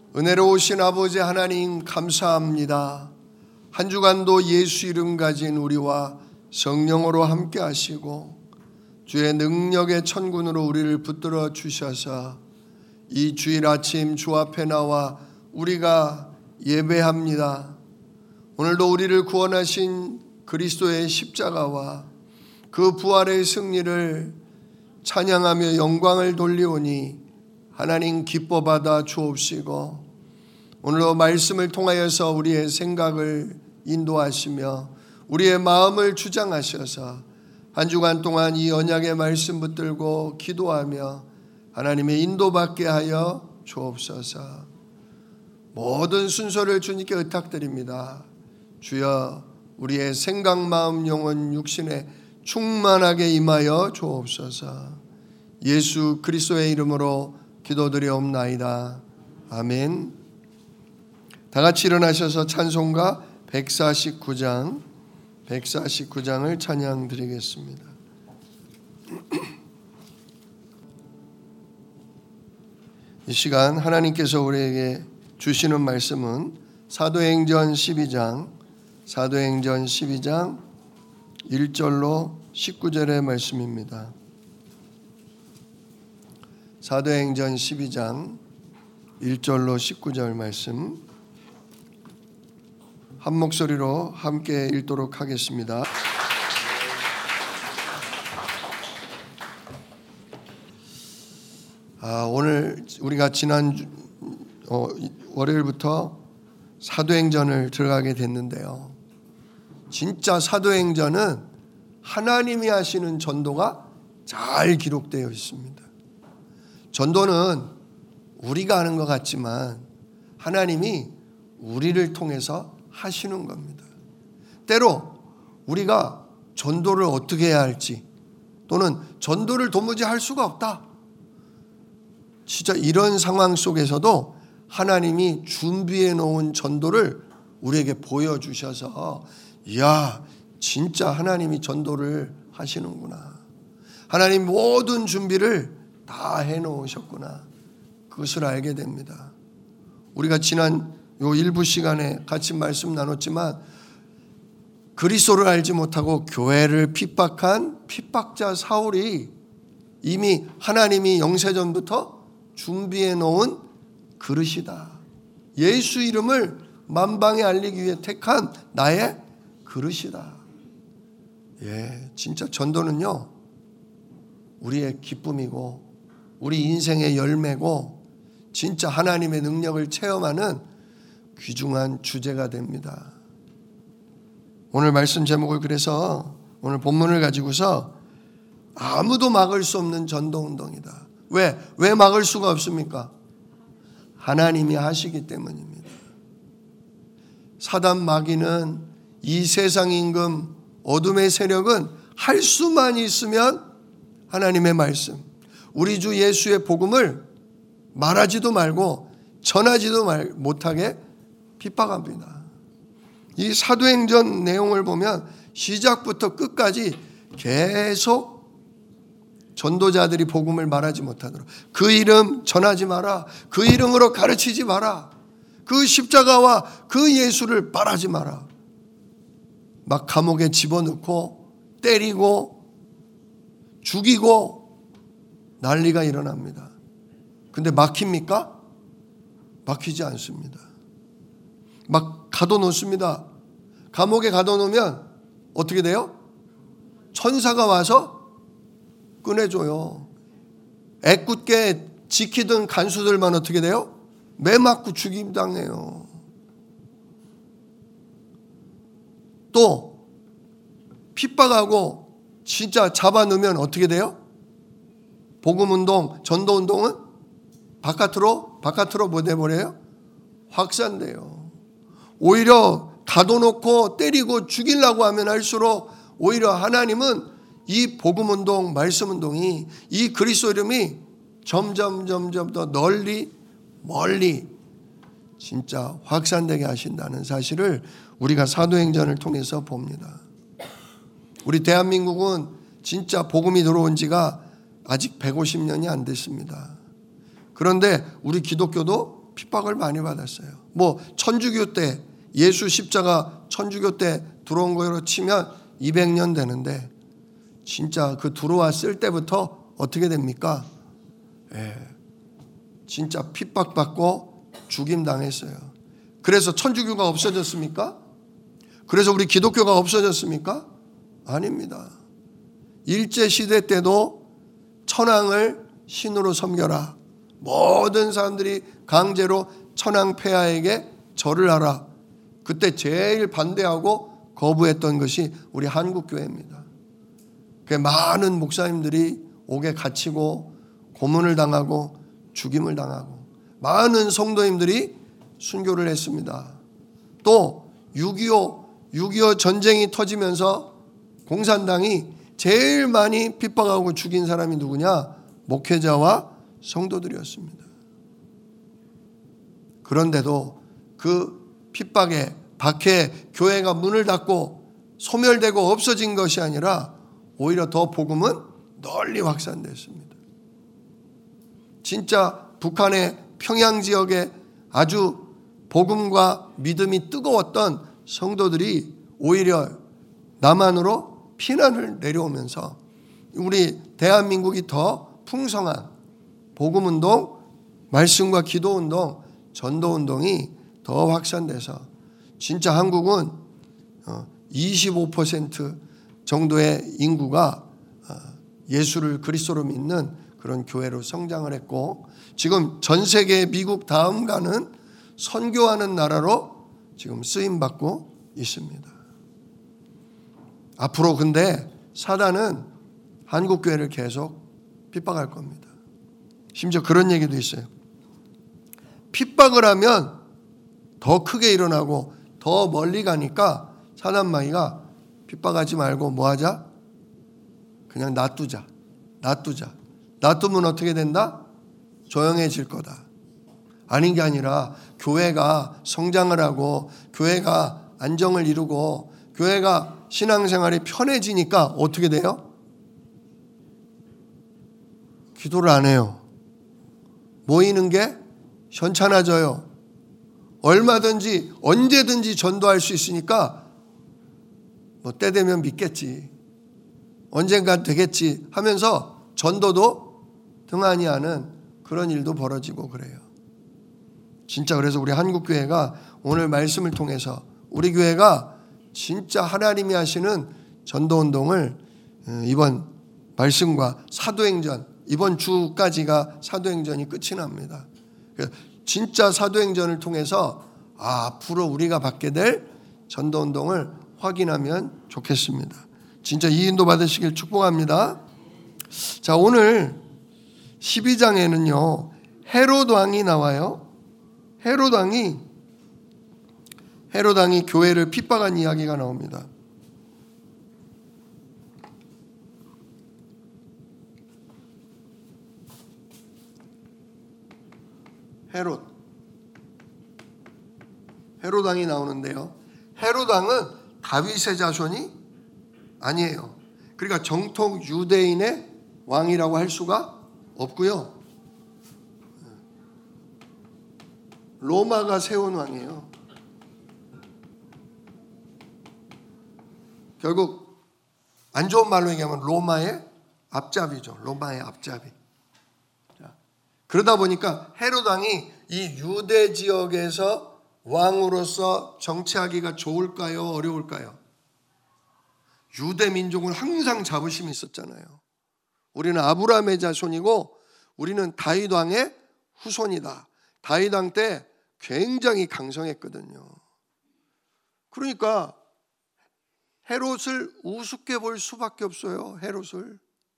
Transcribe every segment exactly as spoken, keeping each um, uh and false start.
은혜로우신 아버지 하나님 감사합니다. 한 주간도 예수 이름 가진 우리와 성령으로 함께 하시고 주의 능력의 천군으로 우리를 붙들어 주셔서 이 주일 아침 주 앞에 나와 우리가 예배합니다. 오늘도 우리를 구원하신 그리스도의 십자가와 그 부활의 승리를 찬양하며 영광을 돌리오니 하나님 기뻐 받아 주옵시고 오늘도 말씀을 통하여서 우리의 생각을 인도하시며 우리의 마음을 주장하셔서 한 주간 동안 이 언약의 말씀 붙들고 기도하며 하나님의 인도받게 하여 주옵소서. 모든 순서를 주님께 의탁드립니다. 주여 우리의 생각, 마음, 영혼, 육신에 충만하게 임하여 주옵소서. 예수 그리스도의 이름으로 기도드리옵나이다. 아멘. 다 같이 일어나셔서 찬송가 백사십구 장 백사십구 장을 찬양 드리겠습니다. 이 시간 하나님께서 우리에게 주시는 말씀은 사도행전 십이 장 사도행전 십이 장 일 절로 십구 절의 말씀입니다. 사도행전 십이 장 일 절로 십구 절 말씀 한 목소리로 함께 읽도록 하겠습니다. 아, 오늘 우리가 지난 어, 월요일부터 사도행전을 들어가게 됐는데요. 진짜 사도행전은 하나님이 하시는 전도가 잘 기록되어 있습니다. 전도는 우리가 하는 것 같지만 하나님이 우리를 통해서 하시는 겁니다. 때로 우리가 전도를 어떻게 해야 할지 또는 전도를 도무지 할 수가 없다. 진짜 이런 상황 속에서도 하나님이 준비해 놓은 전도를 우리에게 보여주셔서 이야 진짜 하나님이 전도를 하시는구나. 하나님 모든 준비를 다 해놓으셨구나. 그것을 알게 됩니다. 우리가 지난 요 일부 시간에 같이 말씀 나눴지만 그리스도를 알지 못하고 교회를 핍박한 핍박자 사울이 이미 하나님이 영세전부터 준비해 놓은 그릇이다. 예수 이름을 만방에 알리기 위해 택한 나의 그릇이다. 예, 진짜 전도는요 우리의 기쁨이고 우리 인생의 열매고 진짜 하나님의 능력을 체험하는 귀중한 주제가 됩니다. 오늘 말씀 제목을 그래서 오늘 본문을 가지고서 아무도 막을 수 없는 전도운동이다. 왜? 왜 막을 수가 없습니까? 하나님이 하시기 때문입니다. 사단 마귀는 이 세상 임금 어둠의 세력은 할 수만 있으면 하나님의 말씀 우리 주 예수의 복음을 말하지도 말고 전하지도 말, 못하게 핍박합니다. 이 사도행전 내용을 보면 시작부터 끝까지 계속 전도자들이 복음을 말하지 못하도록 그 이름 전하지 마라. 그 이름으로 가르치지 마라. 그 십자가와 그 예수를 말하지 마라. 막 감옥에 집어넣고 때리고 죽이고 난리가 일어납니다. 근데 막힙니까? 막히지 않습니다. 막 가둬놓습니다. 감옥에 가둬놓으면 어떻게 돼요? 천사가 와서 꺼내줘요. 애꿎게 지키던 간수들만 어떻게 돼요? 매 맞고 죽임당해요. 또 핍박하고 진짜 잡아놓으면 어떻게 돼요? 복음운동, 전도운동은 바깥으로 바깥으로 뭐 돼버려요? 확산돼요. 오히려 가둬놓고 때리고 죽이려고 하면 할수록 오히려 하나님은 이 복음운동, 말씀운동이 이 그리스도 이름이 점점 점점 더 널리 멀리 진짜 확산되게 하신다는 사실을 우리가 사도행전을 통해서 봅니다. 우리 대한민국은 진짜 복음이 들어온 지가 아직 백오십 년이 안 됐습니다. 그런데 우리 기독교도 핍박을 많이 받았어요. 뭐 천주교 때 예수 십자가 천주교 때 들어온 거로 치면 이백 년 되는데 진짜 그 들어왔을 때부터 어떻게 됩니까? 예, 진짜 핍박받고 죽임당했어요. 그래서 천주교가 없어졌습니까? 그래서 우리 기독교가 없어졌습니까? 아닙니다. 일제시대 때도 천황을 신으로 섬겨라. 모든 사람들이 강제로 천황 폐하에게 절을 하라. 그때 제일 반대하고 거부했던 것이 우리 한국교회입니다. 많은 목사님들이 옥에 갇히고 고문을 당하고 죽임을 당하고 많은 성도님들이 순교를 했습니다. 또 육이오, 육이오 전쟁이 터지면서 공산당이 제일 많이 핍박하고 죽인 사람이 누구냐? 목회자와 성도들이었습니다. 그런데도 그 핍박에 박해 교회가 문을 닫고 소멸되고 없어진 것이 아니라 오히려 더 복음은 널리 확산됐습니다. 진짜 북한의 평양 지역에 아주 복음과 믿음이 뜨거웠던 성도들이 오히려 남한으로 피난을 내려오면서 우리 대한민국이 더 풍성한 복음운동, 말씀과 기도운동, 전도운동이 더 확산돼서 진짜 한국은 이십오 퍼센트 정도의 인구가 예수를 그리스도로 믿는 그런 교회로 성장을 했고 지금 전 세계 미국 다음 가는 선교하는 나라로 지금 쓰임받고 있습니다. 앞으로 근데 사단은 한국교회를 계속 핍박할 겁니다. 심지어 그런 얘기도 있어요. 핍박을 하면 더 크게 일어나고 더 멀리 가니까 사단마귀가 핍박하지 말고 뭐 하자? 그냥 놔두자. 놔두자. 놔두면 어떻게 된다? 조용해질 거다. 아닌 게 아니라 교회가 성장을 하고 교회가 안정을 이루고 교회가 신앙생활이 편해지니까 어떻게 돼요? 기도를 안 해요. 모이는 게 현찮아져요. 얼마든지 언제든지 전도할 수 있으니까 뭐 때 되면 믿겠지. 언젠가 되겠지 하면서 전도도 등한히 하는 그런 일도 벌어지고 그래요. 진짜 그래서 우리 한국교회가 오늘 말씀을 통해서 우리 교회가 진짜 하나님이 하시는 전도운동을 이번 말씀과 사도행전 이번 주까지가 사도행전이 끝이 납니다. 진짜 사도행전을 통해서 아, 앞으로 우리가 받게 될 전도운동을 확인하면 좋겠습니다. 진짜 이 인도 받으시길 축복합니다. 자, 오늘 십이 장에는요 헤롯 왕이 나와요. 헤롯 왕이 헤롯 왕이 교회를 핍박한 이야기가 나옵니다. 헤롯 헤롯 왕이 나오는데요. 헤롯 왕은 다윗의 자손이 아니에요. 그러니까 정통 유대인의 왕이라고 할 수가 없고요. 로마가 세운 왕이에요. 결국 안 좋은 말로 얘기하면 로마의 앞잡이죠. 로마의 앞잡이. 자, 그러다 보니까 헤롯 왕이 이 유대 지역에서 왕으로서 정치하기가 좋을까요? 어려울까요? 유대 민족은 항상 자부심이 있었잖아요. 우리는 아브라함의 자손이고 우리는 다윗 왕의 후손이다. 다윗 왕 때 굉장히 강성했거든요. 그러니까 헤롯을 우습게 볼 수밖에 없어요. 헤롯을.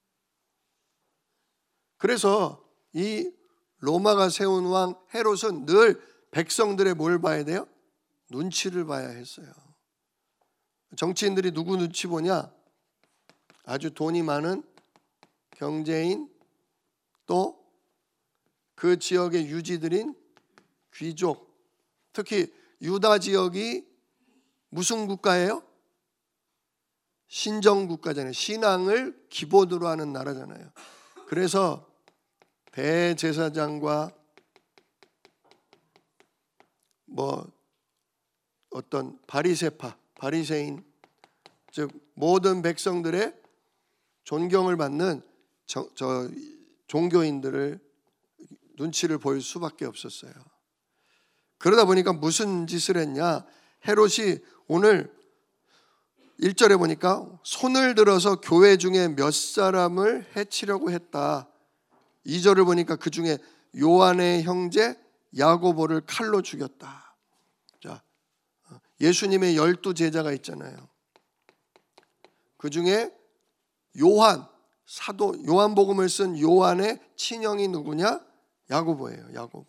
그래서 이 로마가 세운 왕 헤롯은 늘 백성들의 뭘 봐야 돼요? 눈치를 봐야 했어요. 정치인들이 누구 눈치 보냐? 아주 돈이 많은 경제인 또 그 지역의 유지들인 귀족, 특히 유다 지역이 무슨 국가예요? 신정국가잖아요. 신앙을 기본으로 하는 나라잖아요. 그래서 대제사장과 뭐 어떤 바리새파, 바리새인, 즉 모든 백성들의 존경을 받는 저, 저 종교인들을 눈치를 보일 수밖에 없었어요. 그러다 보니까 무슨 짓을 했냐? 헤롯이 오늘 일 절에 보니까 손을 들어서 교회 중에 몇 사람을 해치려고 했다. 이 절을 보니까 그 중에 요한의 형제 야고보를 칼로 죽였다. 자, 예수님의 열두 제자가 있잖아요. 그 중에 요한, 사도 요한복음을 쓴 요한의 친형이 누구냐? 야고보예요. 야고보.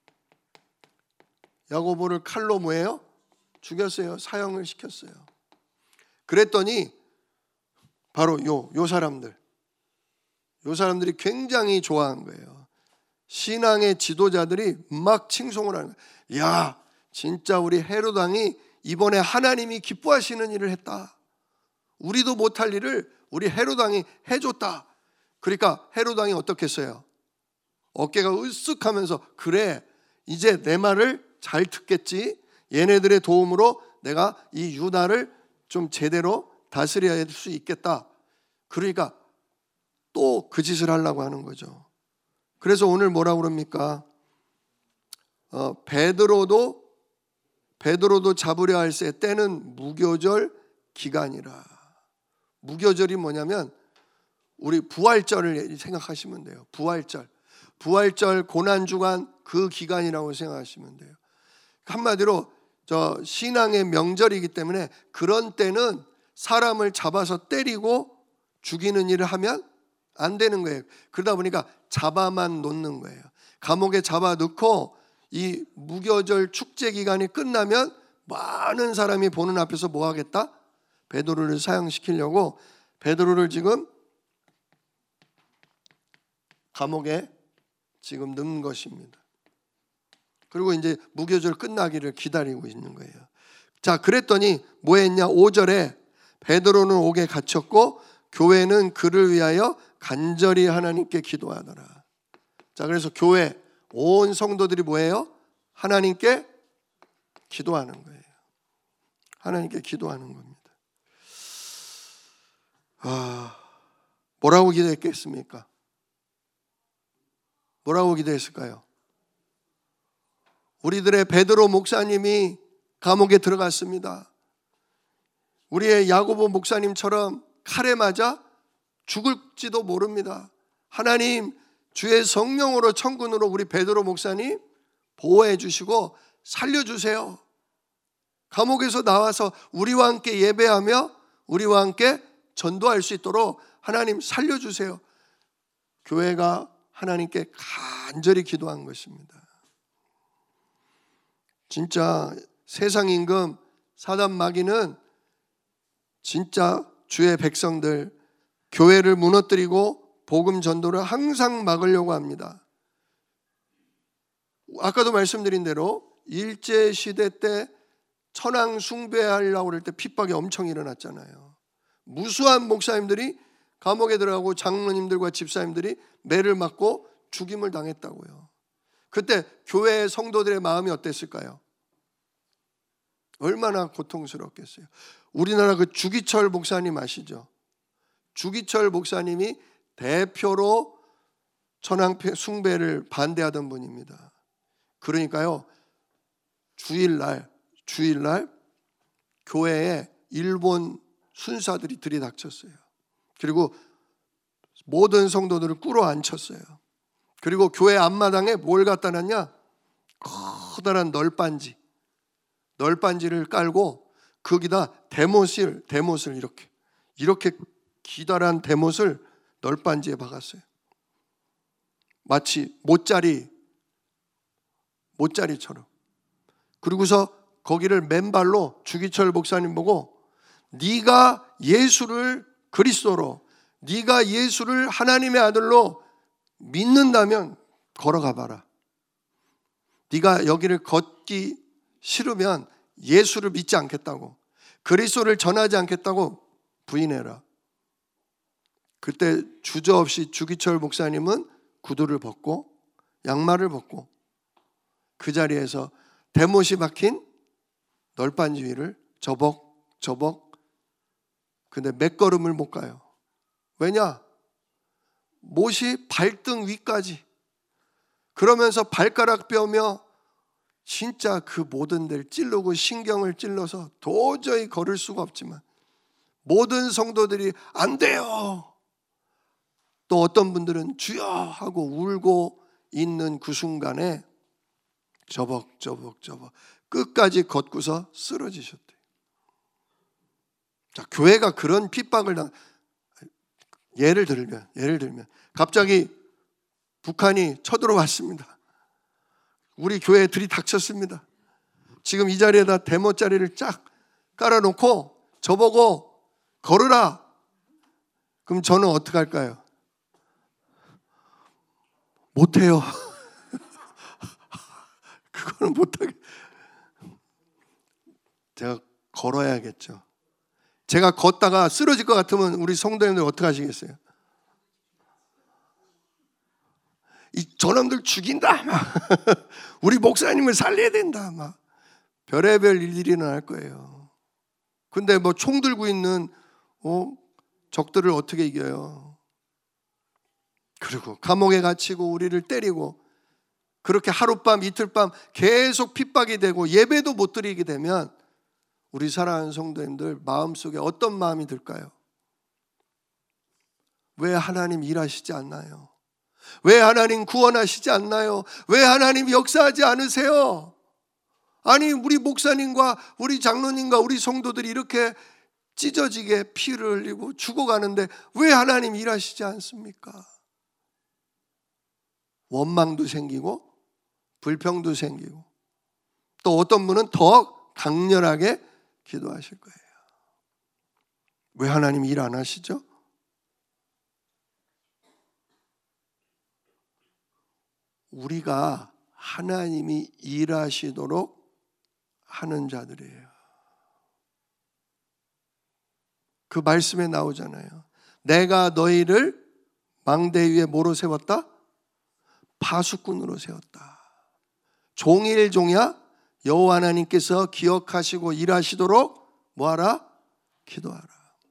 야고보를 칼로 뭐예요? 죽였어요. 사형을 시켰어요. 그랬더니 바로 요, 요 사람들 요 사람들이 굉장히 좋아한 거예요. 신앙의 지도자들이 막 칭송을 하는 거예요. 야, 진짜 우리 헤롯 왕이 이번에 하나님이 기뻐하시는 일을 했다. 우리도 못할 일을 우리 헤롯 왕이 해줬다. 그러니까 헤롯 왕이 어떻게 했어요? 어깨가 으쓱하면서 그래, 이제 내 말을 잘 듣겠지. 얘네들의 도움으로 내가 이 유다를 좀 제대로 다스려야 할 수 있겠다. 그러니까 또 그 짓을 하려고 하는 거죠. 그래서 오늘 뭐라고 그럽니까? 어, 베드로도 베드로도 잡으려 할세 때는 무교절 기간이라. 무교절이 뭐냐면 우리 부활절을 생각하시면 돼요. 부활절. 부활절 고난주간 그 기간이라고 생각하시면 돼요. 한마디로 저 신앙의 명절이기 때문에 그런 때는 사람을 잡아서 때리고 죽이는 일을 하면 안 되는 거예요. 그러다 보니까 잡아만 놓는 거예요. 감옥에 잡아 넣고 이 무교절 축제 기간이 끝나면 많은 사람이 보는 앞에서 뭐 하겠다? 베드로를 사형시키려고 베드로를 지금 감옥에 지금 넣은 것입니다. 그리고 이제 무교절 끝나기를 기다리고 있는 거예요. 자, 그랬더니 뭐 했냐? 오 절에 베드로는 옥에 갇혔고 교회는 그를 위하여 간절히 하나님께 기도하더라. 자, 그래서 교회 온 성도들이 뭐예요? 하나님께 기도하는 거예요. 하나님께 기도하는 겁니다. 아, 뭐라고 기도했겠습니까? 뭐라고 기도했을까요? 우리들의 베드로 목사님이 감옥에 들어갔습니다. 우리의 야고보 목사님처럼 칼에 맞아 죽을지도 모릅니다. 하나님, 주의 성령으로 천군으로 우리 베드로 목사님 보호해 주시고 살려주세요. 감옥에서 나와서 우리와 함께 예배하며 우리와 함께 전도할 수 있도록 하나님 살려주세요. 교회가 하나님께 간절히 기도한 것입니다. 진짜 세상 임금 사단 마귀는 진짜 주의 백성들 교회를 무너뜨리고 복음 전도를 항상 막으려고 합니다. 아까도 말씀드린 대로 일제시대 때 천황 숭배하려고 할 때 핍박이 엄청 일어났잖아요. 무수한 목사님들이 감옥에 들어가고 장로님들과 집사님들이 매를 맞고 죽임을 당했다고요. 그때 교회의 성도들의 마음이 어땠을까요? 얼마나 고통스럽겠어요. 우리나라 그 주기철 목사님 아시죠? 주기철 목사님이 대표로 천황 숭배를 반대하던 분입니다. 그러니까요, 주일날 주일날 교회에 일본 순사들이 들이닥쳤어요. 그리고 모든 성도들을 꿇어 앉혔어요. 그리고 교회 앞마당에 뭘 갖다 놨냐? 커다란 널빤지 널빤지를 깔고 거기다 대못을 대못을 이렇게 이렇게 기다란 대못을 널빤지에 박았어요. 마치 못자리 못자리처럼. 그리고서 거기를 맨발로 주기철 목사님 보고 네가 예수를 그리스도로, 네가 예수를 하나님의 아들로 믿는다면 걸어가 봐라. 네가 여기를 걷기 싫으면 예수를 믿지 않겠다고, 그리스도를 전하지 않겠다고 부인해라. 그때 주저없이 주기철 목사님은 구두를 벗고 양말을 벗고 그 자리에서 대못이 박힌 널빤지 위를 저벅 저벅, 근데 몇 걸음을 못 가요. 왜냐? 못이 발등 위까지, 그러면서 발가락 뼈며 진짜 그 모든 데를 찔르고 신경을 찔러서 도저히 걸을 수가 없지만 모든 성도들이 안 돼요, 또 어떤 분들은 주여 하고 울고 있는 그 순간에 저벅저벅저벅 끝까지 걷고서 쓰러지셨대요. 자, 교회가 그런 핍박을 당, 예를 들면 예를 들면 갑자기 북한이 쳐들어왔습니다. 우리 교회에 들이닥쳤습니다. 지금 이 자리에다 대모 자리를 쫙 깔아놓고 저보고 걸으라. 그럼 저는 어떻게 할까요? 못해요. 그거는 못하게. 제가 걸어야겠죠. 제가 걷다가 쓰러질 것 같으면 우리 성도님들 어떻게 하시겠어요? 이 저놈들 죽인다, 막. 우리 목사님을 살려야 된다, 막. 별의별 일들이 일어날 거예요. 근데 뭐 총 들고 있는 어? 적들을 어떻게 이겨요? 그리고 감옥에 갇히고 우리를 때리고 그렇게 하룻밤 이틀밤 계속 핍박이 되고 예배도 못 드리게 되면 우리 사랑하는 성도님들 마음속에 어떤 마음이 들까요? 왜 하나님 일하시지 않나요? 왜 하나님 구원하시지 않나요? 왜 하나님 역사하지 않으세요? 아니, 우리 목사님과 우리 장로님과 우리 성도들이 이렇게 찢어지게 피를 흘리고 죽어가는데 왜 하나님 일하시지 않습니까? 원망도 생기고 불평도 생기고, 또 어떤 분은 더 강렬하게 기도하실 거예요. 왜 하나님 일 안 하시죠? 우리가 하나님이 일하시도록 하는 자들이에요. 그 말씀에 나오잖아요. 내가 너희를 망대 위에 뭐로 세웠다? 파수꾼으로 세웠다. 종일종야 여호와 하나님께서 기억하시고 일하시도록 뭐하라? 기도하라.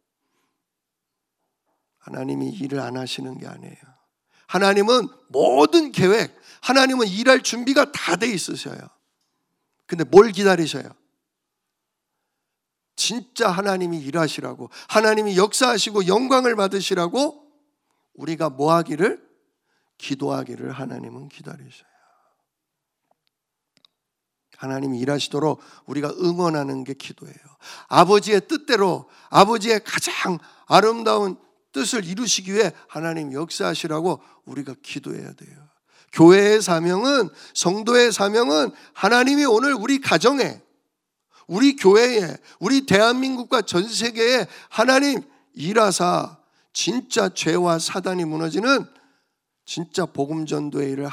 하나님이 일을 안 하시는 게 아니에요. 하나님은 모든 계획, 하나님은 일할 준비가 다 돼 있으셔요. 근데 뭘 기다리셔요? 진짜 하나님이 일하시라고, 하나님이 역사하시고 영광을 받으시라고 우리가 뭐 하기를? 기도하기를 하나님은 기다리셔요. 하나님이 일하시도록 우리가 응원하는 게 기도예요. 아버지의 뜻대로, 아버지의 가장 아름다운 뜻을 이루시기 위해 하나님 역사하시라고 우리가 기도해야 돼요. 교회의 사명은, 성도의 사명은 하나님이 오늘 우리 가정에, 우리 교회에, 우리 대한민국과 전 세계에 하나님 일하사 진짜 죄와 사단이 무너지는 진짜 복음 전도의 일을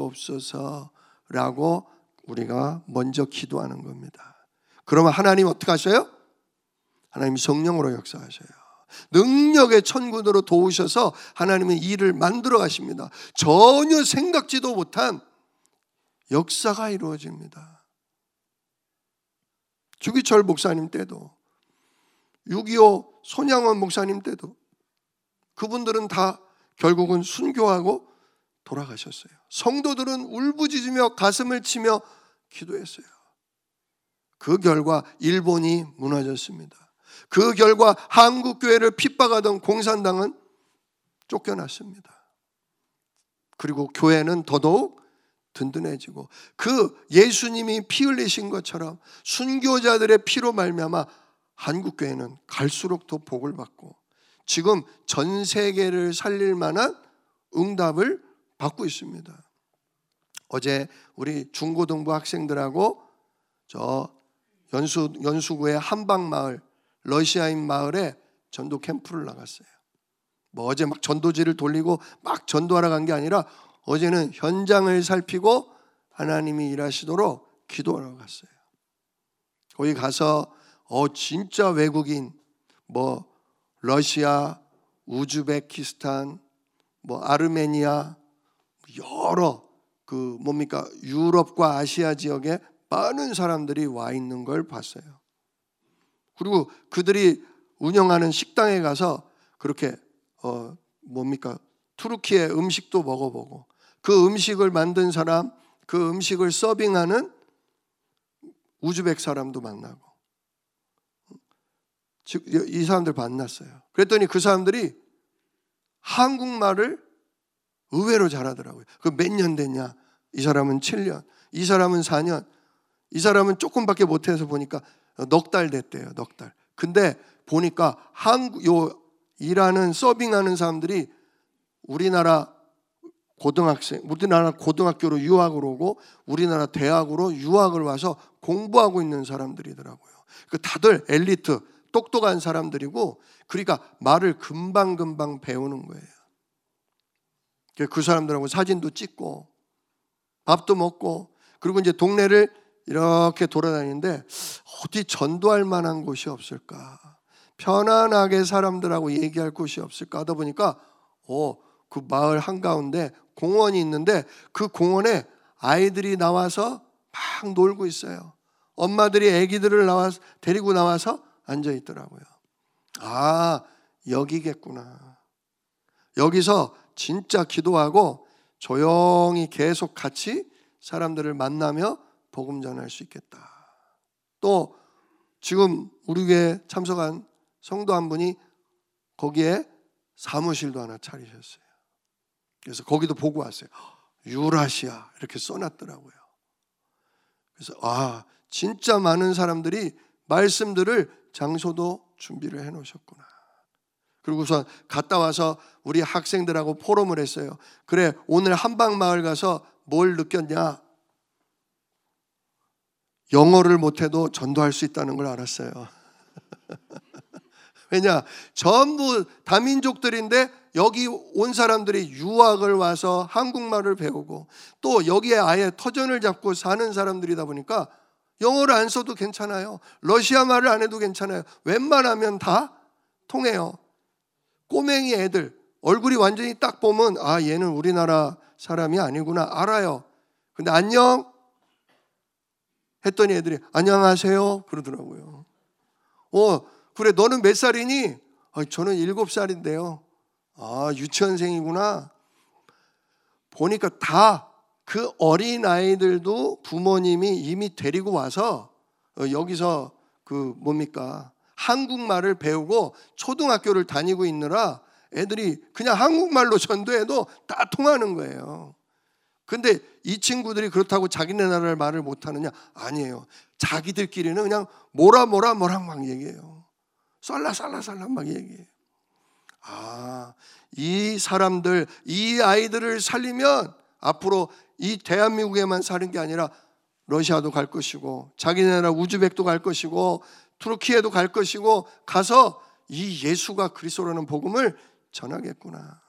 하시옵소서라고 우리가 먼저 기도하는 겁니다. 그러면 하나님 어떻게 하셔요? 하나님 성령으로 역사하셔요. 능력의 천군으로 도우셔서 하나님은 일을 만들어 가십니다. 전혀 생각지도 못한 역사가 이루어집니다. 주기철 목사님 때도, 육이오 손양원 목사님 때도 그분들은 다 결국은 순교하고 돌아가셨어요. 성도들은 울부짖으며 가슴을 치며 기도했어요. 그 결과 일본이 무너졌습니다. 그 결과 한국교회를 핍박하던 공산당은 쫓겨났습니다. 그리고 교회는 더더욱 든든해지고, 그 예수님이 피 흘리신 것처럼 순교자들의 피로 말미암아 한국교회는 갈수록 더 복을 받고 지금 전 세계를 살릴 만한 응답을 받고 있습니다. 어제 우리 중고등부 학생들하고 저 연수, 연수구의 한방마을, 러시아인 마을에 전도 캠프를 나갔어요. 뭐 어제 막 전도지를 돌리고 막 전도하러 간 게 아니라 어제는 현장을 살피고 하나님이 일하시도록 기도하러 갔어요. 거기 가서 어 진짜 외국인, 뭐 러시아, 우즈베키스탄, 뭐 아르메니아, 여러 그 뭡니까 유럽과 아시아 지역의 많은 사람들이 와 있는 걸 봤어요. 그리고 그들이 운영하는 식당에 가서 그렇게 어 뭡니까 투르키의 음식도 먹어보고 그 음식을 만든 사람, 그 음식을 서빙하는 우즈벡 사람도 만나고 즉 이 사람들 만났어요. 그랬더니 그 사람들이 한국말을 의외로 잘하더라고요. 그 몇 년 됐냐? 이 사람은 칠 년, 이 사람은 사 년, 이 사람은 조금밖에 못해서 보니까 넉 달 됐대요. 넉 달. 근데 보니까 한국 요 일하는 서빙하는 사람들이 우리나라 고등학생, 우리나라 고등학교로 유학을 오고 우리나라 대학으로 유학을 와서 공부하고 있는 사람들이더라고요. 그 다들 엘리트, 똑똑한 사람들이고, 그러니까 말을 금방금방 배우는 거예요. 그 사람들하고 사진도 찍고 밥도 먹고, 그리고 이제 동네를 이렇게 돌아다니는데 어디 전도할 만한 곳이 없을까, 편안하게 사람들하고 얘기할 곳이 없을까 하다 보니까 어, 그 마을 한가운데 공원이 있는데 그 공원에 아이들이 나와서 막 놀고 있어요. 엄마들이 아기들을 나와서 데리고 나와서 앉아 있더라고요. 아, 여기겠구나. 여기서 진짜 기도하고 조용히 계속 같이 사람들을 만나며 복음 전할 수 있겠다. 또 지금 우리 교회에 참석한 성도 한 분이 거기에 사무실도 하나 차리셨어요. 그래서 거기도 보고 왔어요. 유라시아 이렇게 써놨더라고요. 그래서 아, 진짜 많은 사람들이 말씀들을 장소도 준비를 해놓으셨구나. 그리고서 갔다 와서 우리 학생들하고 포럼을 했어요. 그래, 오늘 한방마을 가서 뭘 느꼈냐? 영어를 못해도 전도할 수 있다는 걸 알았어요. 왜냐? 전부 다민족들인데 여기 온 사람들이 유학을 와서 한국말을 배우고 또 여기에 아예 터전을 잡고 사는 사람들이다 보니까 영어를 안 써도 괜찮아요. 러시아 말을 안 해도 괜찮아요. 웬만하면 다 통해요. 꼬맹이 애들 얼굴이 완전히 딱 보면 아, 얘는 우리나라 사람이 아니구나 알아요. 근데 안녕 했더니 애들이 안녕하세요 그러더라고요. 어, 그래 너는 몇 살이니? 아, 저는 일곱 살인데요. 아, 유치원생이구나. 보니까 다 그 어린 아이들도 부모님이 이미 데리고 와서 여기서 그 뭡니까 한국말을 배우고 초등학교를 다니고 있느라 애들이 그냥 한국말로 전도해도 다 통하는 거예요. 근데 이 친구들이 그렇다고 자기네 나라를 말을 못하느냐? 아니에요. 자기들끼리는 그냥 뭐라 뭐라 뭐라 막 얘기해요. 쌀라쌀라쌀라 막 얘기해요. 아, 이 사람들, 이 아이들을 살리면 앞으로 이 대한민국에만 사는 게 아니라 러시아도 갈 것이고 자기네 나라 우즈벡도 갈 것이고 투르키에도 갈 것이고 가서 이 예수가 그리스도라는 복음을 전하겠구나.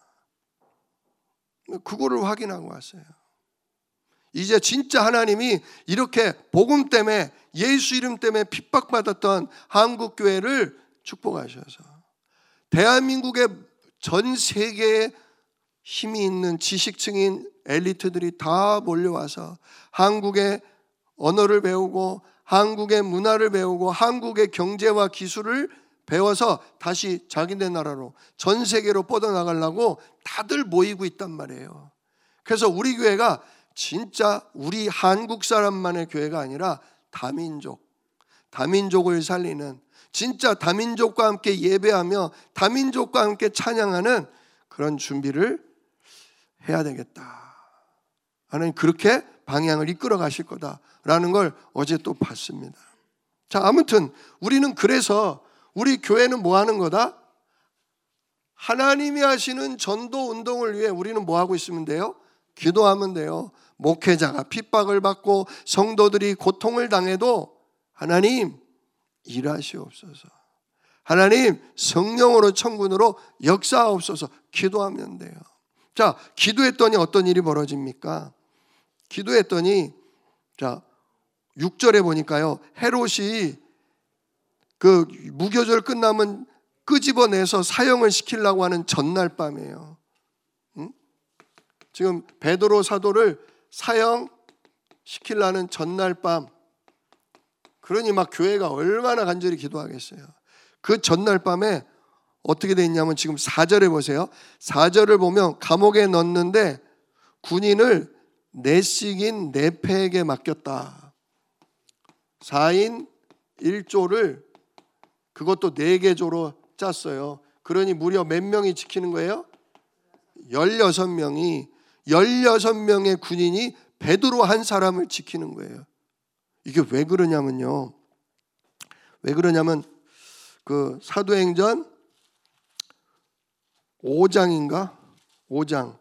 그거를 확인하고 왔어요. 이제 진짜 하나님이 이렇게 복음 때문에 예수 이름 때문에 핍박받았던 한국교회를 축복하셔서 대한민국의 전 세계에 힘이 있는 지식층인 엘리트들이 다 몰려와서 한국의 언어를 배우고 한국의 문화를 배우고 한국의 경제와 기술을 배워서 다시 자기네 나라로 전 세계로 뻗어나가려고 다들 모이고 있단 말이에요. 그래서 우리 교회가 진짜 우리 한국 사람만의 교회가 아니라 다민족, 다민족을 살리는 진짜 다민족과 함께 예배하며 다민족과 함께 찬양하는 그런 준비를 해야 되겠다. 하나님 그렇게 방향을 이끌어 가실 거다라는 걸 어제 또 봤습니다. 자, 아무튼 우리는 그래서 우리 교회는 뭐 하는 거다? 하나님이 하시는 전도 운동을 위해 우리는 뭐 하고 있으면 돼요? 기도하면 돼요. 목회자가 핍박을 받고 성도들이 고통을 당해도 하나님 일하시옵소서. 하나님 성령으로 천군으로 역사하옵소서. 기도하면 돼요. 자, 기도했더니 어떤 일이 벌어집니까? 기도했더니 자, 육 절에 보니까요. 헤롯이 그 무교절 끝나면 끄집어내서 사형을 시키려고 하는 전날 밤이에요. 응? 지금 베드로 사도를 사형 시키려는 전날 밤 그러니 막 교회가 얼마나 간절히 기도하겠어요. 그 전날 밤에 어떻게 돼 있냐면 지금 사 절에 보세요. 사 절을 보면 감옥에 넣는데 군인을 내식인 네패에게 맡겼다. 사인 일 조를 그것도 네 개 조로 짰어요. 그러니 무려 몇 명이 지키는 거예요? 열여섯 명이 열여섯 명의 군인이 베드로 한 사람을 지키는 거예요. 이게 왜 그러냐면요. 왜 그러냐면 그 사도행전 오 장인가? 오 장.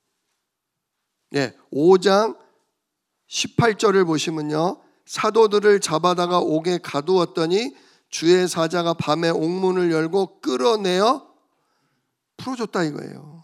예, 오 장 십팔 절을 보시면요. 사도들을 잡아다가 옥에 가두었더니 주의 사자가 밤에 옥문을 열고 끌어내어 풀어줬다 이거예요.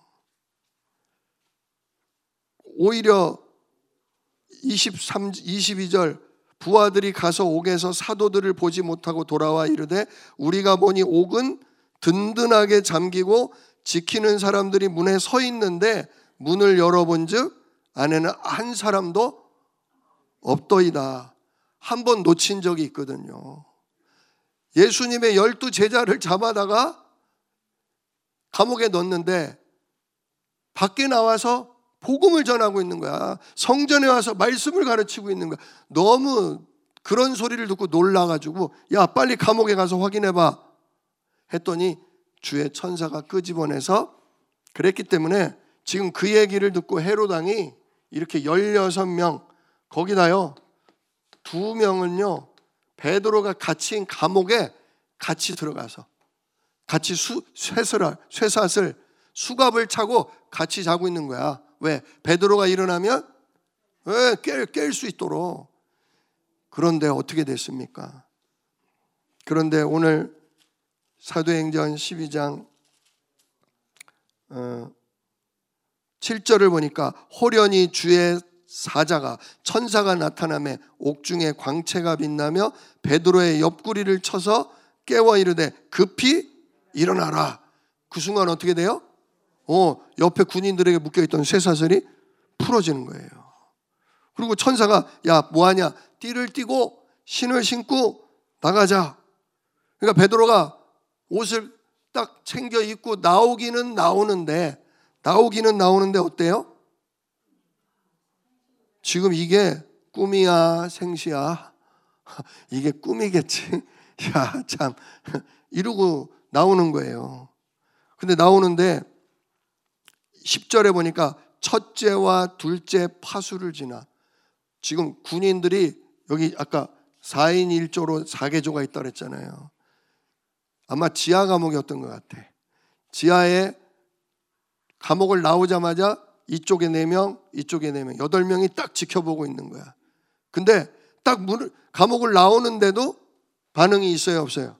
오히려 이십삼, 이십이 절 부하들이 가서 옥에서 사도들을 보지 못하고 돌아와 이르되 우리가 보니 옥은 든든하게 잠기고 지키는 사람들이 문에 서 있는데 문을 열어본즉 안에는 한 사람도 없더이다. 한 번 놓친 적이 있거든요. 예수님의 열두 제자를 잡아다가 감옥에 넣었는데 밖에 나와서 복음을 전하고 있는 거야. 성전에 와서 말씀을 가르치고 있는 거야. 너무 그런 소리를 듣고 놀라가지고 야 빨리 감옥에 가서 확인해봐 했더니 주의 천사가 끄집어내서 그랬기 때문에 지금 그 얘기를 듣고 헤롯 왕이 이렇게 열여섯 명 거기다요 두 명은요 베드로가 갇힌 감옥에 같이 들어가서 같이 수, 쇠설, 쇠사슬 수갑을 차고 같이 자고 있는 거야. 왜? 베드로가 일어나면 깰, 깰 수 있도록. 그런데 어떻게 됐습니까? 그런데 오늘 사도행전 십이 장 어, 칠 절을 보니까 호련히 주의 사자가 천사가 나타나매 옥중에 광채가 빛나며 베드로의 옆구리를 쳐서 깨워 이르되 급히 일어나라. 그 순간 어떻게 돼요? 어, 옆에 군인들에게 묶여있던 쇠사슬이 풀어지는 거예요. 그리고 천사가 야 뭐하냐 띠를 띠고 신을 신고 나가자. 그러니까 베드로가 옷을 딱 챙겨 입고 나오기는 나오는데 나오기는 나오는데 어때요? 지금 이게 꿈이야 생시야? 이게 꿈이겠지. 야 참 이러고 나오는 거예요. 근데 나오는데 십 절에 보니까 첫째와 둘째 파수를 지나 지금 군인들이 여기 아까 사인 일 조로 사 개 조가 있다 그랬잖아요. 아마 지하 감옥이었던 것 같아. 지하에 감옥을 나오자마자 이쪽에 네 명, 이쪽에 네 명, 여덟 명이 딱 지켜보고 있는 거야. 근데 딱 문을, 감옥을 나오는데도 반응이 있어요, 없어요?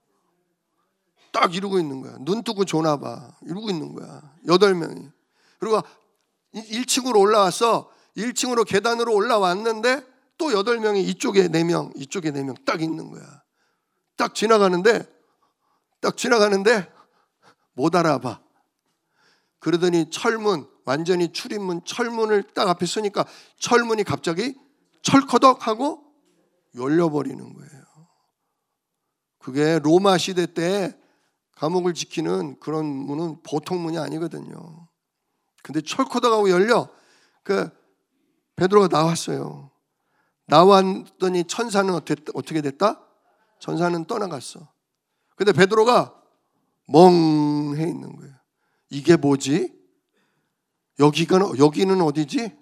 딱 이러고 있는 거야. 눈 뜨고 조나 봐. 이러고 있는 거야. 여덟 명이. 그리고 일 층으로 올라왔어. 일 층으로 계단으로 올라왔는데 또 여덟 명이 이쪽에 네 명, 이쪽에 네 명 딱 있는 거야. 딱 지나가는데 딱 지나가는데 못 알아봐. 그러더니 철문, 완전히 출입문, 철문을 딱 앞에 서니까 철문이 갑자기 철커덕 하고 열려버리는 거예요. 그게 로마 시대 때 감옥을 지키는 그런 문은 보통 문이 아니거든요. 근데 철커덕 하고 열려. 그 베드로가 나왔어요. 나왔더니 천사는 어떻게 됐다? 천사는 떠나갔어. 근데 베드로가 멍해 있는 거예요. 이게 뭐지? 여기가, 여기는 어디지?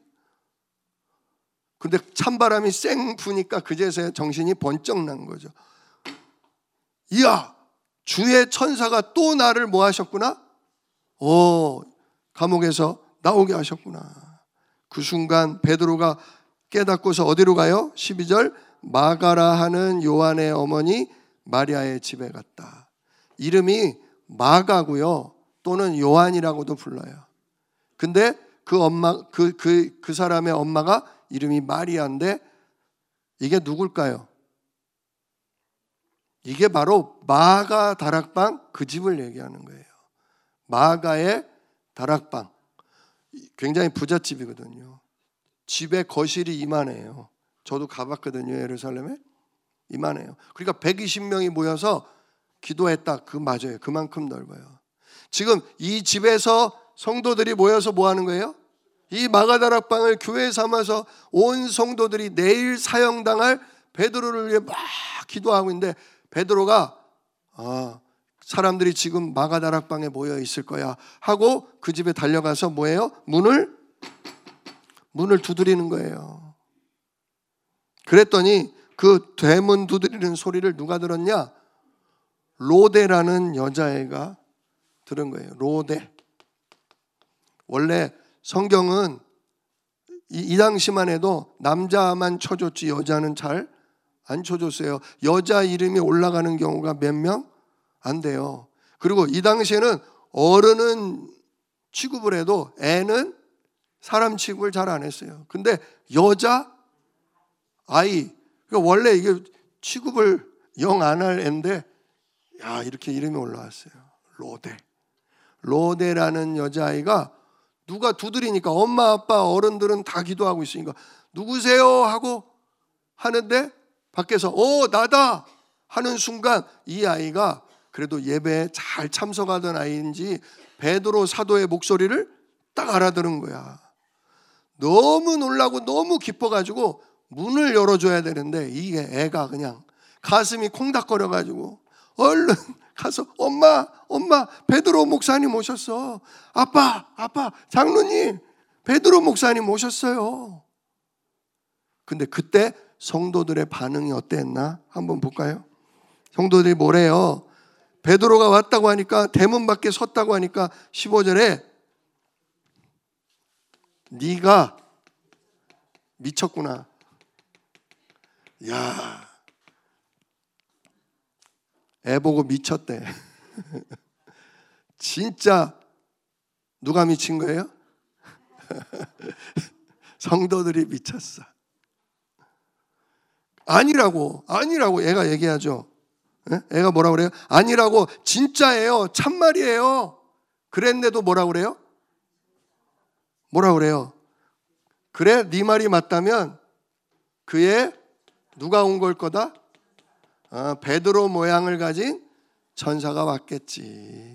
근데 찬바람이 쌩 부니까 그제서야 정신이 번쩍 난 거죠. 이야, 주의 천사가 또 나를 뭐 하셨구나? 오, 감옥에서 나오게 하셨구나. 그 순간 베드로가 깨닫고서 어디로 가요? 십이 절 마가라 하는 요한의 어머니 마리아의 집에 갔다. 이름이 마가고요. 또는 요한이라고도 불러요. 근데 그 엄마 그 그 그 사람의 엄마가 이름이 마리아인데 이게 누굴까요? 이게 바로 마가 다락방 그 집을 얘기하는 거예요. 마가의 다락방. 굉장히 부잣집이거든요. 집에 거실이 이만해요. 저도 가봤거든요, 예루살렘에. 이만해요. 그러니까 백이십 명이 모여서 기도했다. 그 맞아요. 그만큼 넓어요. 지금 이 집에서 성도들이 모여서 뭐 하는 거예요? 이 마가다락방을 교회 삼아서 온 성도들이 내일 사형당할 베드로를 위해 막 기도하고 있는데, 베드로가 아, 사람들이 지금 마가다락방에 모여 있을 거야 하고 그 집에 달려가서 뭐예요? 문을 문을 두드리는 거예요. 그랬더니 그 대문 두드리는 소리를 누가 들었냐? 로데라는 여자애가 들은 거예요. 로데. 원래 성경은 이, 이 당시만 해도 남자만 쳐줬지 여자는 잘 안 쳐줬어요. 여자 이름이 올라가는 경우가 몇 명? 안 돼요. 그리고 이 당시에는 어른은 취급을 해도 애는 사람 취급을 잘 안 했어요. 근데 여자 아이, 그러니까 원래 이게 취급을 영 안 할 애인데 야, 이렇게 이름이 올라왔어요. 로데. 로데라는 여자아이가 누가 두드리니까 엄마 아빠 어른들은 다 기도하고 있으니까 누구세요 하고 하는데 밖에서 오 나다 하는 순간 이 아이가 그래도 예배에 잘 참석하던 아이인지 베드로 사도의 목소리를 딱 알아들은 거야. 너무 놀라고 너무 기뻐가지고 문을 열어줘야 되는데 이게 애가 그냥 가슴이 콩닥거려가지고 얼른 가서 엄마 엄마 베드로 목사님 오셨어. 아빠 아빠 장로님 베드로 목사님 오셨어요. 근데 그때 성도들의 반응이 어땠나 한번 볼까요? 성도들이 뭐래요? 베드로가 왔다고 하니까 대문 밖에 섰다고 하니까 십오 절에 네가 미쳤구나. 야, 애 보고 미쳤대. 진짜 누가 미친 거예요? 성도들이 미쳤어. 아니라고 아니라고 애가 얘기하죠. 애가 뭐라고 그래요? 아니라고 진짜예요. 참말이에요. 그랬는데도 뭐라고 그래요? 뭐라고 그래요? 그래 네 말이 맞다면 그의 누가 온 걸 거다? 아, 베드로 모양을 가진 천사가 왔겠지.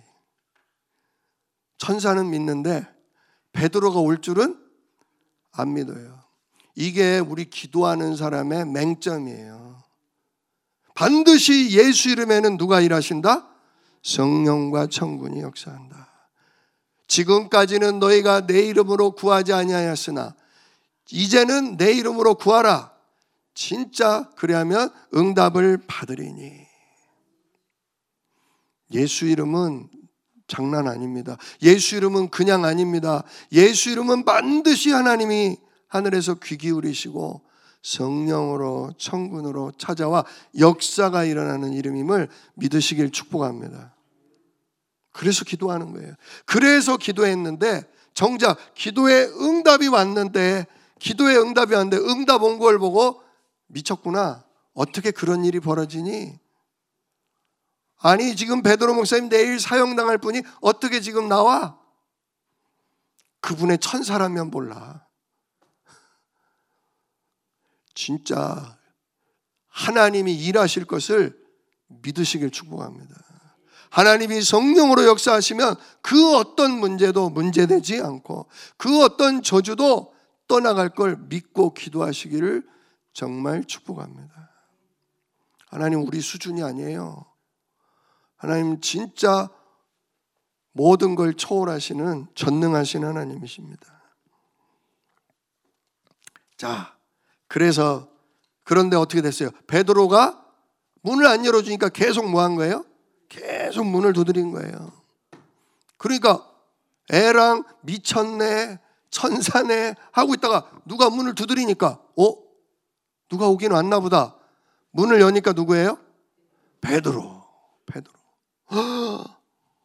천사는 믿는데 베드로가 올 줄은 안 믿어요. 이게 우리 기도하는 사람의 맹점이에요. 반드시 예수 이름에는 누가 일하신다? 성령과 천군이 역사한다. 지금까지는 너희가 내 이름으로 구하지 아니하였으나 이제는 내 이름으로 구하라. 진짜 그래야면 응답을 받으리니. 예수 이름은 장난 아닙니다. 예수 이름은 그냥 아닙니다. 예수 이름은 반드시 하나님이 하늘에서 귀 기울이시고 성령으로 천군으로 찾아와 역사가 일어나는 이름임을 믿으시길 축복합니다. 그래서 기도하는 거예요. 그래서 기도했는데 정작 기도에 응답이 왔는데 기도에 응답이 왔는데 응답 온 걸 보고 미쳤구나. 어떻게 그런 일이 벌어지니? 아니 지금 베드로 목사님 내일 사형당할 분이 어떻게 지금 나와? 그분의 천사라면 몰라. 진짜 하나님이 일하실 것을 믿으시길 축복합니다. 하나님이 성령으로 역사하시면 그 어떤 문제도 문제되지 않고 그 어떤 저주도 떠나갈 걸 믿고 기도하시기를 정말 축복합니다. 하나님 우리 수준이 아니에요. 하나님 진짜 모든 걸 초월하시는 전능하신 하나님이십니다. 자, 그래서 그런데 어떻게 됐어요? 베드로가 문을 안 열어주니까 계속 뭐 한 거예요? 계속 문을 두드린 거예요. 그러니까 애랑 미쳤네 천사네 하고 있다가 누가 문을 두드리니까 어? 누가 오긴 왔나 보다. 문을 여니까 누구예요? 베드로. 베드로. 허!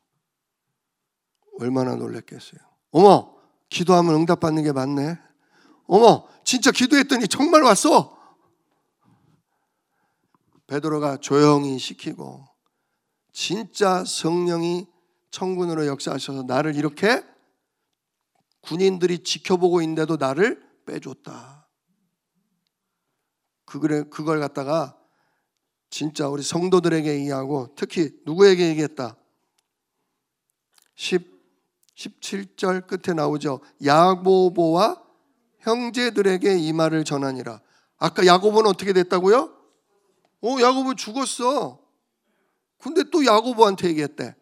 얼마나 놀랐겠어요. 어머, 기도하면 응답받는 게 맞네. 어머, 진짜 기도했더니 정말 왔어. 베드로가 조용히 시키고 진짜 성령이 천군으로 역사하셔서 나를 이렇게 군인들이 지켜보고 있는데도 나를 빼줬다. 그걸, 그걸 갖다가 진짜 우리 성도들에게 얘기하고 특히 누구에게 얘기했다? 십칠 절 끝에 나오죠. 야고보와 형제들에게 이 말을 전하니라. 아까 야고보는 어떻게 됐다고요? 어, 야고보 죽었어. 근데 또 야고보한테 얘기했대.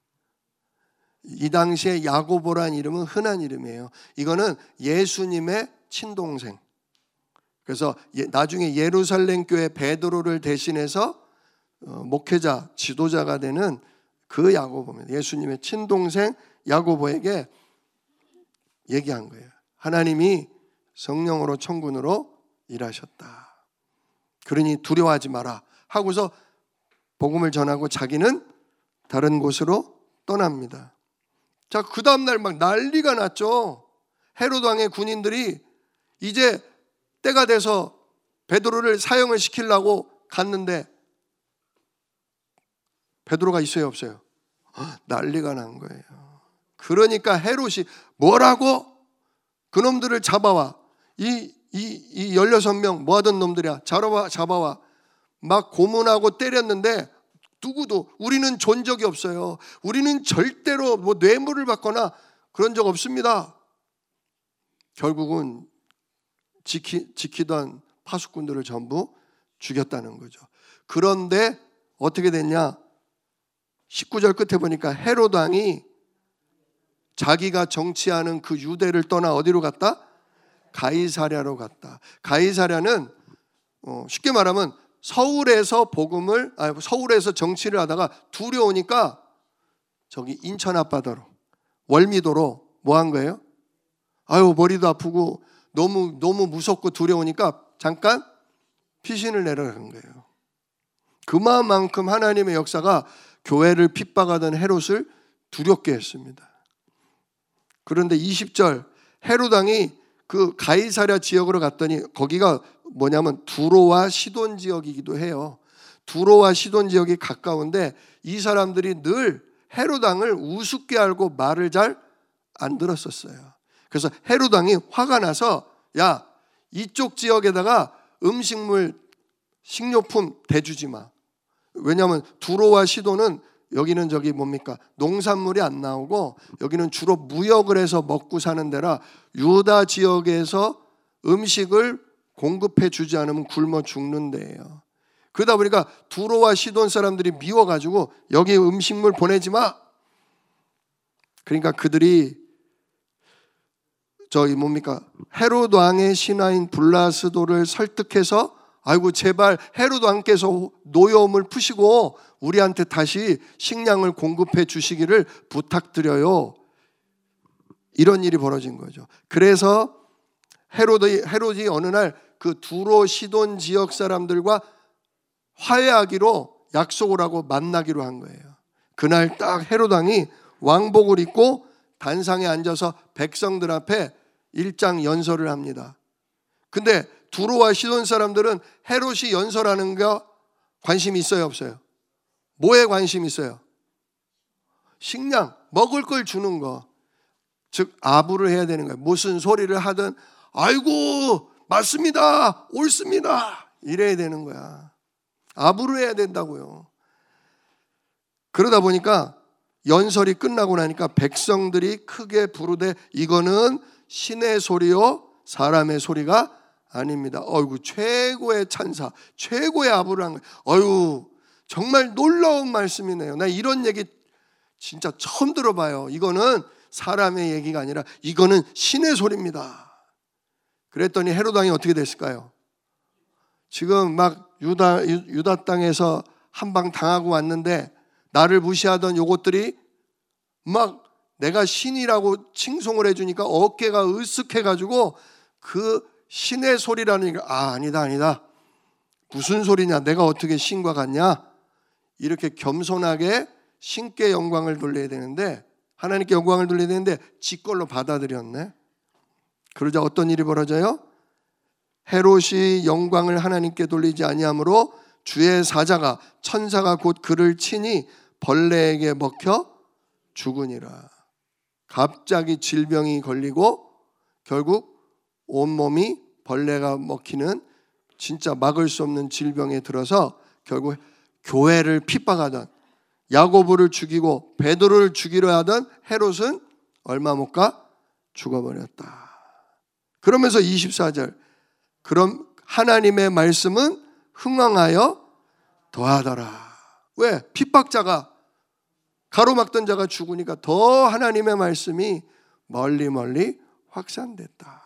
이 당시에 야고보란 이름은 흔한 이름이에요. 이거는 예수님의 친동생. 그래서 나중에 예루살렘 교회 베드로를 대신해서 목회자, 지도자가 되는 그 야고보입니다. 예수님의 친동생 야고보에게 얘기한 거예요. 하나님이 성령으로 천군으로 일하셨다. 그러니 두려워하지 마라 하고서 복음을 전하고 자기는 다른 곳으로 떠납니다. 자, 그 다음날 막 난리가 났죠. 헤롯 왕의 군인들이 이제 때가 돼서 베드로를 사형을 시키려고 갔는데 베드로가 있어요, 없어요? 난리가 난 거예요. 그러니까 헤롯이 뭐라고? 그놈들을 잡아와. 이, 이, 이 열여섯 명 뭐하던 놈들이야. 잡아와, 잡아와. 막 고문하고 때렸는데 누구도 우리는 존 적이 없어요. 우리는 절대로 뭐 뇌물을 받거나 그런 적 없습니다. 결국은 지키, 지키던 파수꾼들을 전부 죽였다는 거죠. 그런데 어떻게 됐냐? 십구 절 끝에 보니까 헤롯 왕이 자기가 정치하는 그 유대를 떠나 어디로 갔다? 가이사랴로 갔다. 가이사랴는 어, 쉽게 말하면 서울에서 복음을 아 서울에서 정치를 하다가 두려우니까 저기 인천 앞바다로 월미도로 뭐 한 거예요? 아유 머리도 아프고 너무 너무 무섭고 두려우니까 잠깐 피신을 내려간 거예요. 그만큼 하나님의 역사가 교회를 핍박하던 헤롯을 두렵게 했습니다. 그런데 이십 절 헤롯 왕이 그 가이사랴 지역으로 갔더니 거기가 뭐냐면 두로와 시돈 지역이기도 해요. 두로와 시돈 지역이 가까운데 이 사람들이 늘 헤롯 왕을 우습게 알고 말을 잘 안 들었었어요. 그래서 헤롯 왕이 화가 나서 야 이쪽 지역에다가 음식물 식료품 대주지 마. 왜냐하면 두로와 시돈은 여기는 저기 뭡니까 농산물이 안 나오고 여기는 주로 무역을 해서 먹고 사는 데라 유다 지역에서 음식을 공급해 주지 않으면 굶어 죽는 데예요. 그러다 보니까 두로와 시돈 사람들이 미워가지고 여기 음식물 보내지 마. 그러니까 그들이 저기 뭡니까 헤롯 왕의 신하인 블라스도를 설득해서 아이고 제발 헤롯 왕께서 노여움을 푸시고 우리한테 다시 식량을 공급해 주시기를 부탁드려요. 이런 일이 벌어진 거죠. 그래서 헤롯이, 헤롯이 어느 날 그 두로 시돈 지역 사람들과 화해하기로 약속을 하고 만나기로 한 거예요. 그날 딱 헤롯 왕이 왕복을 입고 단상에 앉아서 백성들 앞에 일장 연설을 합니다. 근데 두로와 시돈 사람들은 헤롯이 연설하는 거 관심이 있어요, 없어요? 뭐에 관심이 있어요? 식량, 먹을 걸 주는 거. 즉 아부를 해야 되는 거예요. 무슨 소리를 하든 아이고 맞습니다, 옳습니다 이래야 되는 거야. 아부를 해야 된다고요. 그러다 보니까 연설이 끝나고 나니까 백성들이 크게 부르되 이거는 신의 소리요 사람의 소리가 아닙니다. 어이구 최고의 찬사, 최고의 아부를 한 거예요. 어이구 정말 놀라운 말씀이네요. 나 이런 얘기 진짜 처음 들어봐요. 이거는 사람의 얘기가 아니라 이거는 신의 소리입니다. 그랬더니 헤롯 왕이 어떻게 됐을까요? 지금 막 유다, 유다 땅에서 한방 당하고 왔는데 나를 무시하던 요것들이 막 내가 신이라고 칭송을 해주니까 어깨가 으쓱해가지고 그 신의 소리라는 게 아 아니다 아니다 무슨 소리냐 내가 어떻게 신과 같냐 이렇게 겸손하게 신께 영광을 돌려야 되는데 하나님께 영광을 돌려야 되는데 지 걸로 받아들였네. 그러자 어떤 일이 벌어져요? 헤롯이 영광을 하나님께 돌리지 아니하므로 주의 사자가 천사가 곧 그를 치니 벌레에게 먹혀 죽으니라. 갑자기 질병이 걸리고 결국 온몸이 벌레가 먹히는 진짜 막을 수 없는 질병에 들어서 결국 교회를 핍박하던, 야고보를 죽이고 베드로를 죽이려 하던 헤롯은 얼마 못 가 죽어버렸다. 그러면서 이십사 절, 그럼 하나님의 말씀은 흥왕하여 더하더라. 왜? 핍박자가, 가로막던 자가 죽으니까 더 하나님의 말씀이 멀리 멀리 확산됐다.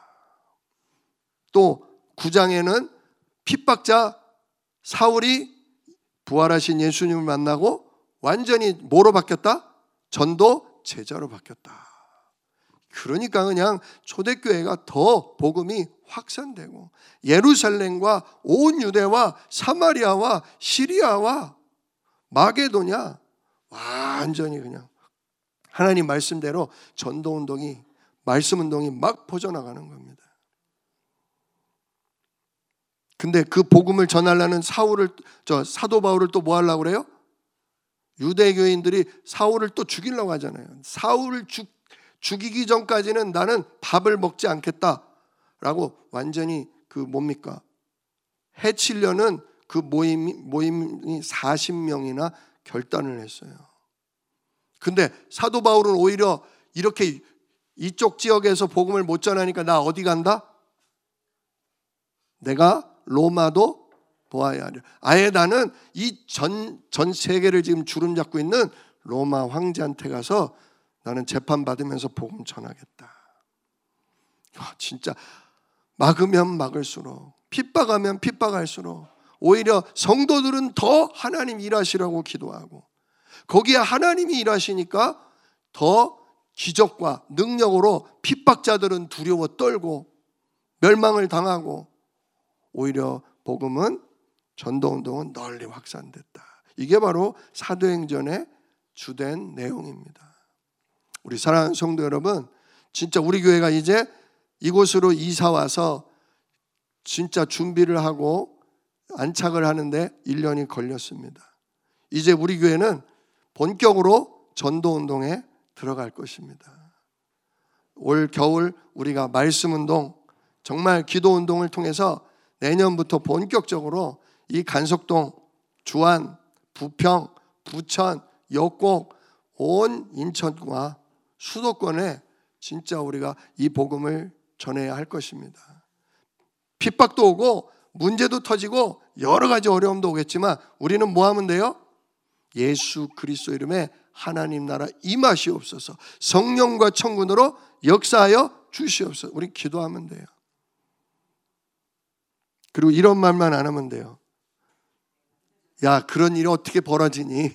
또 구 장에는 핍박자 사울이 부활하신 예수님을 만나고 완전히 뭐로 바뀌었다? 전도 제자로 바뀌었다. 그러니까 그냥 초대교회가 더 복음이 확산되고 예루살렘과 온 유대와 사마리아와 시리아와 마게도냐 완전히 그냥 하나님 말씀대로 전도운동이, 말씀운동이 막 퍼져나가는 겁니다. 근데 그 복음을 전하려는 사울을, 저 사도 바울을 또 뭐 하려고 그래요? 유대교인들이 사울을 또 죽이려고 하잖아요. 사울을 죽, 죽이기 전까지는 나는 밥을 먹지 않겠다라고 완전히 그 뭡니까? 해치려는 그 모임이, 모임이 사십 명이나 결단을 했어요. 근데 사도 바울은 오히려 이렇게 이쪽 지역에서 복음을 못 전하니까 나 어디 간다? 내가 로마도 보아야 하려. 아예 나는 이 전, 전 세계를 지금 주름 잡고 있는 로마 황제한테 가서 나는 재판받으면서 복음 전하겠다. 와, 진짜 막으면 막을수록, 핍박하면 핍박할수록 오히려 성도들은 더 하나님 일하시라고 기도하고, 거기에 하나님이 일하시니까 더 기적과 능력으로 핍박자들은 두려워 떨고 멸망을 당하고, 오히려 복음은, 전도운동은 널리 확산됐다. 이게 바로 사도행전의 주된 내용입니다. 우리 사랑하는 성도 여러분, 진짜 우리 교회가 이제 이곳으로 이사와서 진짜 준비를 하고 안착을 하는데 일 년이 걸렸습니다. 이제 우리 교회는 본격으로 전도운동에 들어갈 것입니다. 올 겨울 우리가 말씀운동, 정말 기도운동을 통해서 내년부터 본격적으로 이 간석동, 주안, 부평, 부천, 역곡, 온 인천과 수도권에 진짜 우리가 이 복음을 전해야 할 것입니다. 핍박도 오고 문제도 터지고 여러 가지 어려움도 오겠지만 우리는 뭐 하면 돼요? 예수 그리스도 이름에 하나님 나라 임하시옵소서, 성령과 천군으로 역사하여 주시옵소서. 우리 기도하면 돼요. 그리고 이런 말만 안 하면 돼요. 야, 그런 일이 어떻게 벌어지니?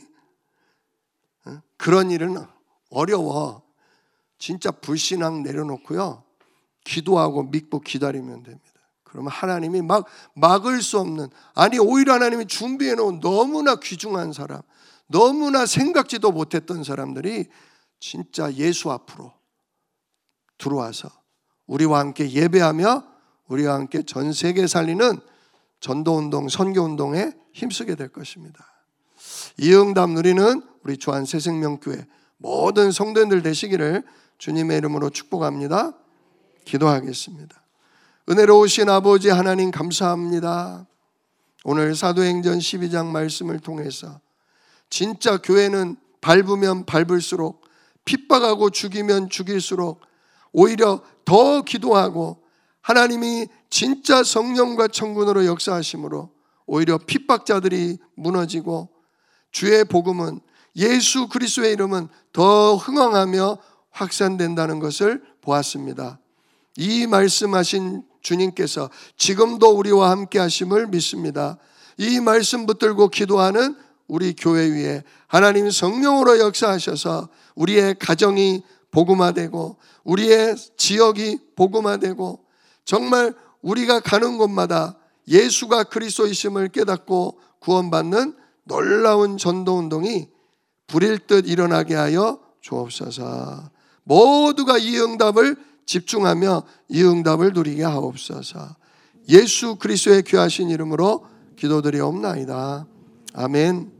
그런 일은 어려워. 진짜 불신앙 내려놓고요, 기도하고 믿고 기다리면 됩니다. 그러면 하나님이 막 막을 수 없는, 아니 오히려 하나님이 준비해 놓은 너무나 귀중한 사람, 너무나 생각지도 못했던 사람들이 진짜 예수 앞으로 들어와서 우리와 함께 예배하며 우리와 함께 전 세계 살리는 전도운동, 선교운동에 힘쓰게 될 것입니다. 이 응답 누리는 우리 주안 새생명교회 모든 성도님들 되시기를 주님의 이름으로 축복합니다. 기도하겠습니다. 은혜로우신 아버지 하나님 감사합니다. 오늘 사도행전 십이 장 말씀을 통해서 진짜 교회는 밟으면 밟을수록, 핍박하고 죽이면 죽일수록 오히려 더 기도하고 하나님이 진짜 성령과 천군으로 역사하심으로 오히려 핍박자들이 무너지고 주의 복음은, 예수 그리스도의 이름은 더 흥왕하며 확산된다는 것을 보았습니다. 이 말씀하신 주님께서 지금도 우리와 함께 하심을 믿습니다. 이 말씀 붙들고 기도하는 우리 교회 위에 하나님 성령으로 역사하셔서 우리의 가정이 복음화되고 우리의 지역이 복음화되고 정말 우리가 가는 곳마다 예수가 그리스도이심을 깨닫고 구원받는 놀라운 전도운동이 불일 듯 일어나게 하여 주옵소서. 모두가 이 응답을 집중하며 이 응답을 누리게 하옵소서. 예수 그리스도의 귀하신 이름으로 기도드리옵나이다. 아멘.